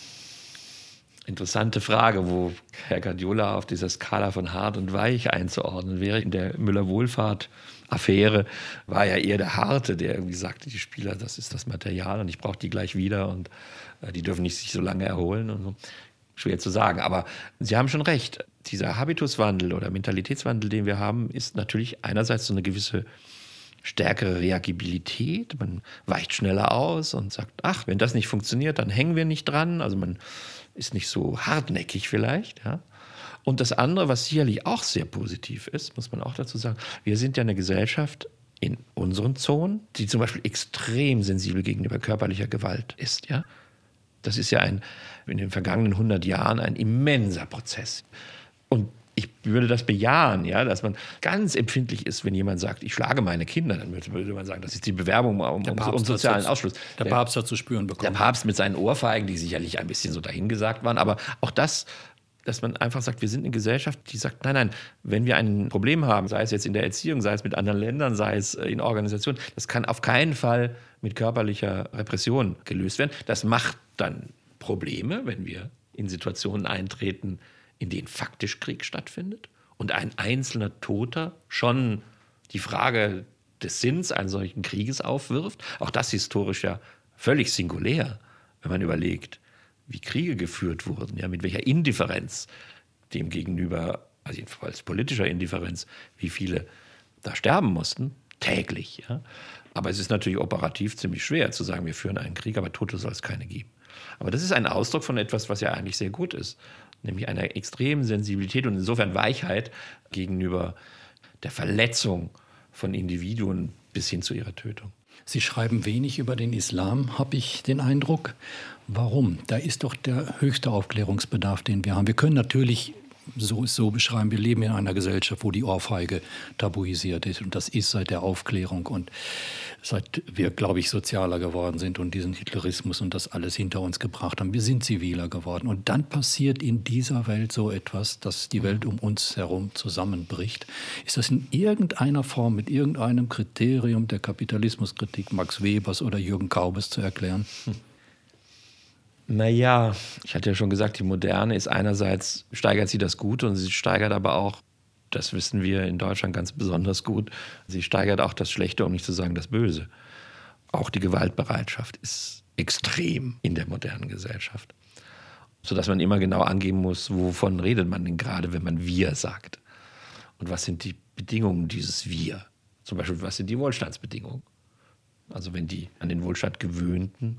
Interessante Frage, wo Herr Guardiola auf dieser Skala von hart und weich einzuordnen wäre. In der Müller-Wohlfahrt-Affäre war ja eher der Harte, der irgendwie sagte, die Spieler, das ist das Material und ich brauche die gleich wieder und äh, die dürfen nicht sich so lange erholen und so. Schwer zu sagen, aber Sie haben schon recht. Dieser Habituswandel oder Mentalitätswandel, den wir haben, ist natürlich einerseits so eine gewisse stärkere Reagibilität. Man weicht schneller aus und sagt, ach, wenn das nicht funktioniert, dann hängen wir nicht dran. Also man ist nicht so hartnäckig vielleicht. Ja. Und das andere, was sicherlich auch sehr positiv ist, muss man auch dazu sagen, wir sind ja eine Gesellschaft in unseren Zonen, die zum Beispiel extrem sensibel gegenüber körperlicher Gewalt ist. Ja. Das ist ja ein, in den vergangenen hundert Jahren ein immenser Prozess. Und ich würde das bejahen, ja, dass man ganz empfindlich ist, wenn jemand sagt, ich schlage meine Kinder. Dann würde man sagen, das ist die Bewerbung um, um, um sozialen dazu, Ausschluss. Der, der Papst hat zu spüren bekommen. Der Papst mit seinen Ohrfeigen, die sicherlich ein bisschen so dahingesagt waren. Aber auch das, dass man einfach sagt, wir sind eine Gesellschaft, die sagt, nein, nein, wenn wir ein Problem haben, sei es jetzt in der Erziehung, sei es mit anderen Ländern, sei es in Organisationen, das kann auf keinen Fall mit körperlicher Repression gelöst werden. Das macht dann Probleme, wenn wir in Situationen eintreten, in denen faktisch Krieg stattfindet und ein einzelner Toter schon die Frage des Sinns eines solchen Krieges aufwirft. Auch das historisch ja völlig singulär, wenn man überlegt, wie Kriege geführt wurden, ja, mit welcher Indifferenz dem gegenüber, also jedenfalls politischer Indifferenz, wie viele da sterben mussten, täglich. Ja. Aber es ist natürlich operativ ziemlich schwer zu sagen, wir führen einen Krieg, aber Tote soll es keine geben. Aber das ist ein Ausdruck von etwas, was ja eigentlich sehr gut ist, nämlich einer extremen Sensibilität und insofern Weichheit gegenüber der Verletzung von Individuen bis hin zu ihrer Tötung. Sie schreiben wenig über den Islam, habe ich den Eindruck. Warum? Da ist doch der höchste Aufklärungsbedarf, den wir haben. Wir können natürlich so, so beschreiben, wir leben in einer Gesellschaft, wo die Ohrfeige tabuisiert ist. Und das ist seit der Aufklärung und seit wir, glaube ich, sozialer geworden sind und diesen Hitlerismus und das alles hinter uns gebracht haben. Wir sind ziviler geworden. Und dann passiert in dieser Welt so etwas, dass die Welt um uns herum zusammenbricht. Ist das in irgendeiner Form mit irgendeinem Kriterium der Kapitalismuskritik Max Webers oder Jürgen Kaubes zu erklären? Hm. Naja, ich hatte ja schon gesagt, die Moderne ist einerseits, steigert sie das Gute und sie steigert aber auch, das wissen wir in Deutschland ganz besonders gut, sie steigert auch das Schlechte, um nicht zu sagen das Böse. Auch die Gewaltbereitschaft ist extrem in der modernen Gesellschaft. sodass man immer genau angeben muss, wovon redet man denn gerade, wenn man wir sagt. Und was sind die Bedingungen dieses wir? Zum Beispiel, was sind die Wohlstandsbedingungen? Also wenn die an den Wohlstand gewöhnten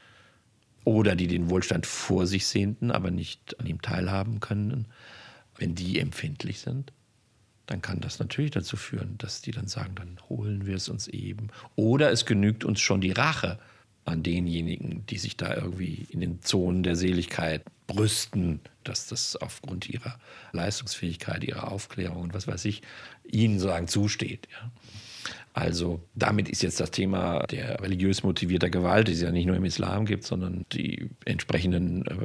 oder die den Wohlstand vor sich sehnten, aber nicht an ihm teilhaben können, wenn die empfindlich sind, dann kann das natürlich dazu führen, dass die dann sagen, dann holen wir es uns eben. Oder es genügt uns schon die Rache an denjenigen, die sich da irgendwie in den Zonen der Seligkeit brüsten, dass das aufgrund ihrer Leistungsfähigkeit, ihrer Aufklärung und was weiß ich, ihnen sagen zusteht. Ja. Also damit ist jetzt das Thema der religiös motivierter Gewalt, die es ja nicht nur im Islam gibt, sondern die entsprechenden äh,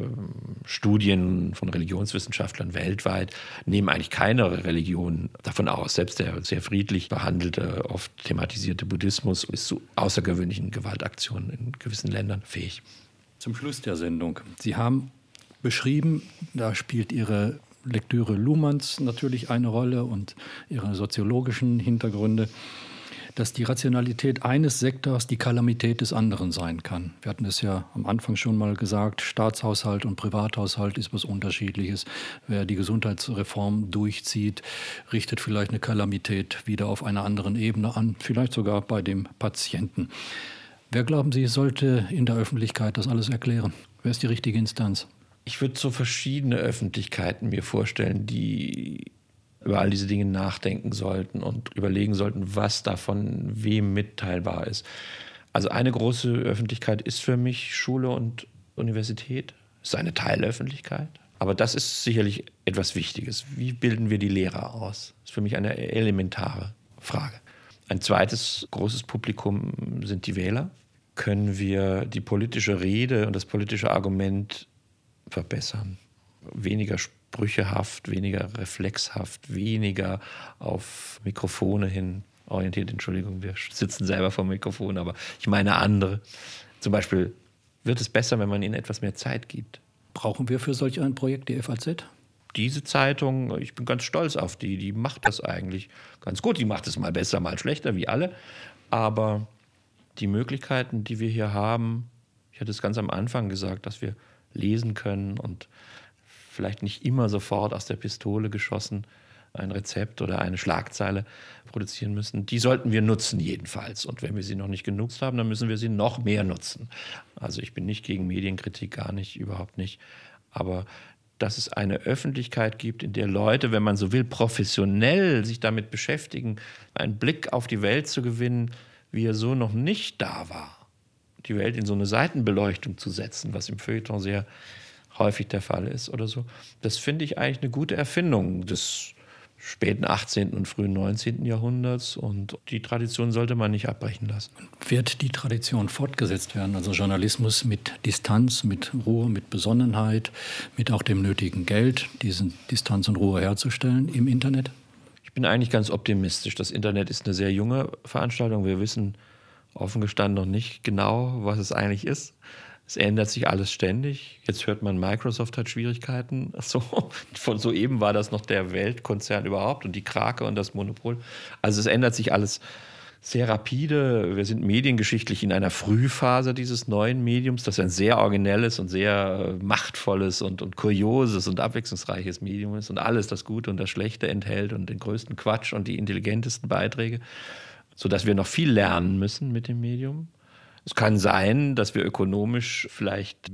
Studien von Religionswissenschaftlern weltweit nehmen eigentlich keine Religion davon aus. Selbst der sehr friedlich behandelte, oft thematisierte Buddhismus ist zu außergewöhnlichen Gewaltaktionen in gewissen Ländern fähig. Zum Schluss der Sendung. Sie haben beschrieben, da spielt Ihre Lektüre Luhmanns natürlich eine Rolle und Ihre soziologischen Hintergründe, dass die Rationalität eines Sektors die Kalamität des anderen sein kann. Wir hatten es ja am Anfang schon mal gesagt, Staatshaushalt und Privathaushalt ist was Unterschiedliches. Wer die Gesundheitsreform durchzieht, richtet vielleicht eine Kalamität wieder auf einer anderen Ebene an, vielleicht sogar bei dem Patienten. Wer, glauben Sie, sollte in der Öffentlichkeit das alles erklären? Wer ist die richtige Instanz? Ich würde so verschiedene Öffentlichkeiten mir vorstellen, die über all diese Dinge nachdenken sollten und überlegen sollten, was davon wem mitteilbar ist. Also eine große Öffentlichkeit ist für mich Schule und Universität. Es ist eine Teilöffentlichkeit. Aber das ist sicherlich etwas Wichtiges. Wie bilden wir die Lehrer aus? Das ist für mich eine elementare Frage. Ein zweites großes Publikum sind die Wähler. Können wir die politische Rede und das politische Argument verbessern? Weniger sprüchehaft, weniger reflexhaft, weniger auf Mikrofone hin orientiert. Entschuldigung, wir sitzen selber vor dem Mikrofon, aber ich meine andere. Zum Beispiel, wird es besser, wenn man ihnen etwas mehr Zeit gibt? Brauchen wir für solch ein Projekt die F A Z? Diese Zeitung, ich bin ganz stolz auf die, die macht das eigentlich ganz gut. Die macht es mal besser, mal schlechter, wie alle. Aber die Möglichkeiten, die wir hier haben, ich hatte es ganz am Anfang gesagt, dass wir lesen können und vielleicht nicht immer sofort aus der Pistole geschossen ein Rezept oder eine Schlagzeile produzieren müssen. Die sollten wir nutzen jedenfalls. Und wenn wir sie noch nicht genutzt haben, dann müssen wir sie noch mehr nutzen. Also ich bin nicht gegen Medienkritik, gar nicht, überhaupt nicht. Aber dass es eine Öffentlichkeit gibt, in der Leute, wenn man so will, professionell sich damit beschäftigen, einen Blick auf die Welt zu gewinnen, wie er so noch nicht da war. Die Welt in so eine Seitenbeleuchtung zu setzen, was im Feuilleton sehr häufig der Fall ist oder so. Das finde ich eigentlich eine gute Erfindung des späten achtzehnten und frühen neunzehnten Jahrhunderts und die Tradition sollte man nicht abbrechen lassen. Wird die Tradition fortgesetzt werden? Also Journalismus mit Distanz, mit Ruhe, mit Besonnenheit, mit auch dem nötigen Geld, diese Distanz und Ruhe herzustellen im Internet? Ich bin eigentlich ganz optimistisch. Das Internet ist eine sehr junge Veranstaltung. Wir wissen offen gestanden noch nicht genau, was es eigentlich ist. Es ändert sich alles ständig. Jetzt hört man, Microsoft hat Schwierigkeiten. So, von soeben war das noch der Weltkonzern überhaupt und die Krake und das Monopol. Also es ändert sich alles sehr rapide. Wir sind mediengeschichtlich in einer Frühphase dieses neuen Mediums, das ein sehr originelles und sehr machtvolles und, und kurioses und abwechslungsreiches Medium ist und alles das Gute und das Schlechte enthält und den größten Quatsch und die intelligentesten Beiträge, sodass wir noch viel lernen müssen mit dem Medium. Es kann sein, dass wir ökonomisch vielleicht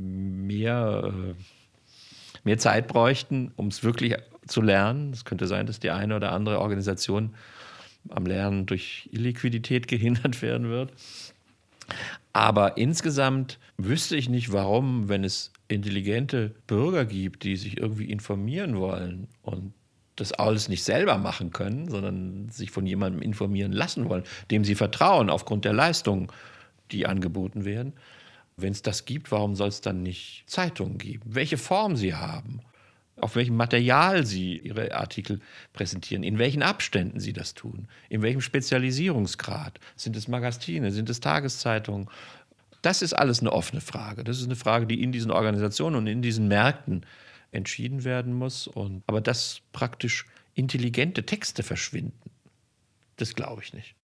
mehr, mehr Zeit bräuchten, um es wirklich zu lernen. Es könnte sein, dass die eine oder andere Organisation am Lernen durch Illiquidität gehindert werden wird. Aber insgesamt wüsste ich nicht, warum, wenn es intelligente Bürger gibt, die sich irgendwie informieren wollen und das alles nicht selber machen können, sondern sich von jemandem informieren lassen wollen, dem sie vertrauen aufgrund der Leistungen, die angeboten werden. Wenn es das gibt, warum soll es dann nicht Zeitungen geben? Welche Form sie haben, auf welchem Material sie ihre Artikel präsentieren, in welchen Abständen sie das tun, in welchem Spezialisierungsgrad. Sind es Magazine, sind es Tageszeitungen? Das ist alles eine offene Frage. Das ist eine Frage, die in diesen Organisationen und in diesen Märkten entschieden werden muss. Und, aber dass praktisch intelligente Texte verschwinden, das glaube ich nicht.